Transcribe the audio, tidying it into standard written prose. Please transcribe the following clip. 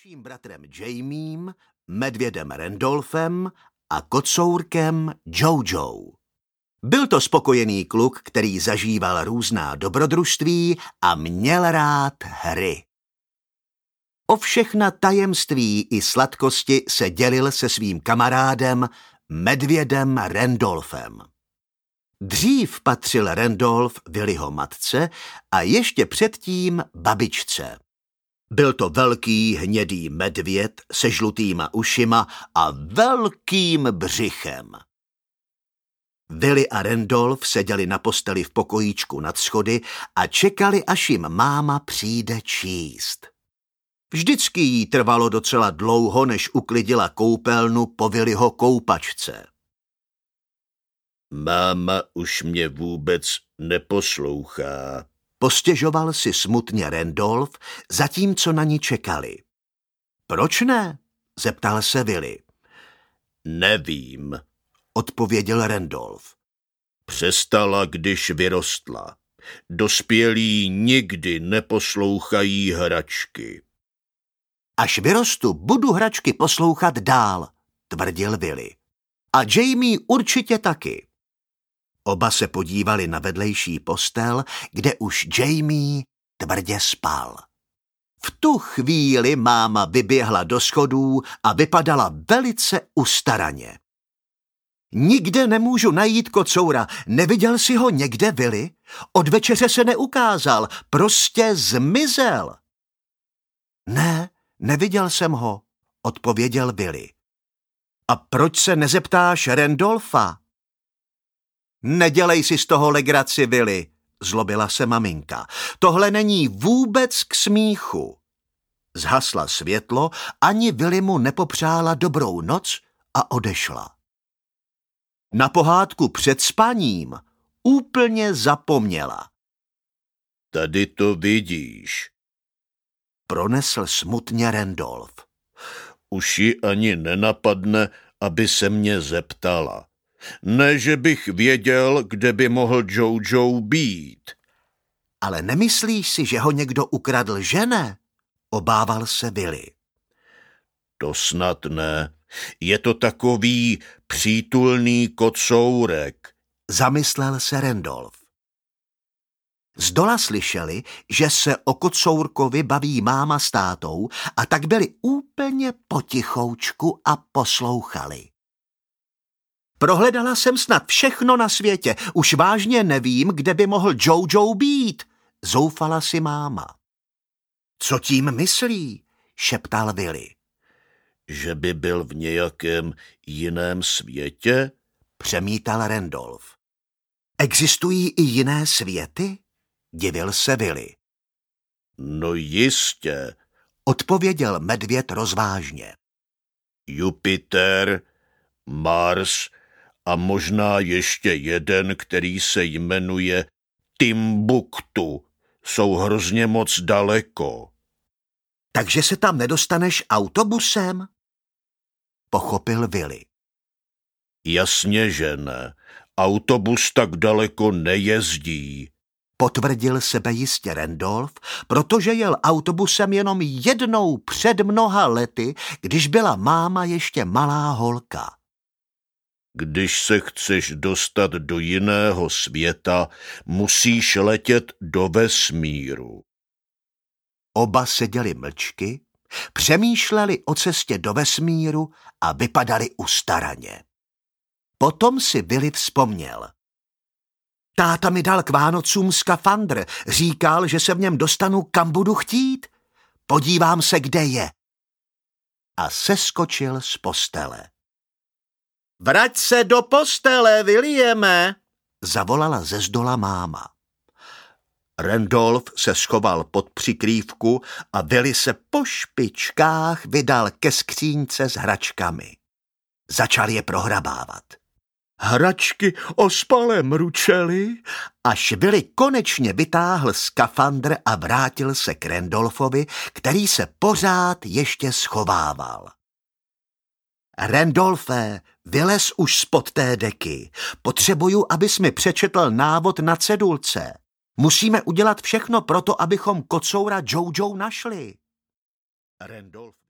Čím bratrem Jamiem, medvědem Randolphem a kocourkem Jojo. Byl to spokojený kluk, který zažíval různá dobrodružství a měl rád hry. O všechna tajemství i sladkosti se dělil se svým kamarádem, medvědem Randolphem. Dřív patřil Randolph Willyho matce a ještě předtím babičce. Byl to velký hnědý medvěd se žlutýma ušima a velkým břichem. Willy a Randolph seděli na posteli v pokojíčku nad schody a čekali, až jim máma přijde číst. Vždycky jí trvalo docela dlouho, než uklidila koupelnu po Willyho koupačce. Máma už mě vůbec neposlouchá, postěžoval si smutně Randolph, zatímco na ní čekali. Proč ne? Zeptal se Willy. Nevím, odpověděl Randolph. Přestala, když vyrostla. Dospělí nikdy neposlouchají hračky. Až vyrostu, budu hračky poslouchat dál, tvrdil Willy. A Jamie určitě taky. Oba se podívali na vedlejší postel, kde už Jamie tvrdě spal. V tu chvíli máma vyběhla do schodů a vypadala velice ustaraně. Nikde nemůžu najít kocoura. Neviděl jsi ho někde, Willy? Od večeře se neukázal, prostě zmizel. Ne, neviděl jsem ho, odpověděl Willy. A proč se nezeptáš Randolpha? Nedělej si z toho legraci, Willy, zlobila se maminka. Tohle není vůbec k smíchu. Zhasla světlo, ani Willy mu nepopřála dobrou noc a odešla. Na pohádku před spaním úplně zapomněla. Tady to vidíš, pronesl smutně Randolph. Už ji ani nenapadne, aby se mě zeptala. Ne, že bych věděl, kde by mohl Jojo být. Ale nemyslíš si, že ho někdo ukradl, že ne? Obával se Willy. To snad ne. Je to takový přítulný kocourek, zamyslel se Randolph. Zdola slyšeli, že se o kocourkovi baví máma s tátou, a tak byli úplně potichoučku a poslouchali. Prohledala jsem snad všechno na světě, už vážně nevím, kde by mohl Jojo být, zoufala si máma. Co tím myslí? Šeptal Willy. Že by byl v nějakém jiném světě? Přemítal Randolph. Existují i jiné světy? Divil se Willy. No jistě, odpověděl medvěd rozvážně. Jupiter, Mars a možná ještě jeden, který se jmenuje Timbuktu, jsou hrozně moc daleko. Takže se tam nedostaneš autobusem? Pochopil Willy. Jasně, že ne. Autobus tak daleko nejezdí, potvrdil sebejistě Randolph, protože jel autobusem jenom jednou před mnoha lety, když byla máma ještě malá holka. Když se chceš dostat do jiného světa, musíš letět do vesmíru. Oba seděli mlčky, přemýšleli o cestě do vesmíru a vypadali ustaraně. Potom si Willy vzpomněl. Táta mi dal k Vánocům skafandr, říkal, že se v něm dostanu, kam budu chtít. Podívám se, kde je. A seskočil z postele. Vrať se do postele, Williame, zavolala ze zdola máma. Randolph se schoval pod přikrývku a Willy se po špičkách vydal ke skříňce s hračkami. Začal je prohrabávat. Hračky ospale mručely, až Willy konečně vytáhl skafandr a vrátil se k Randolphovi, který se pořád ještě schovával. Randolphe, vylez už spod té deky. Potřebuju, abys mi přečetl návod na cedulce. Musíme udělat všechno proto, abychom kocoura Jojo našli. Randolph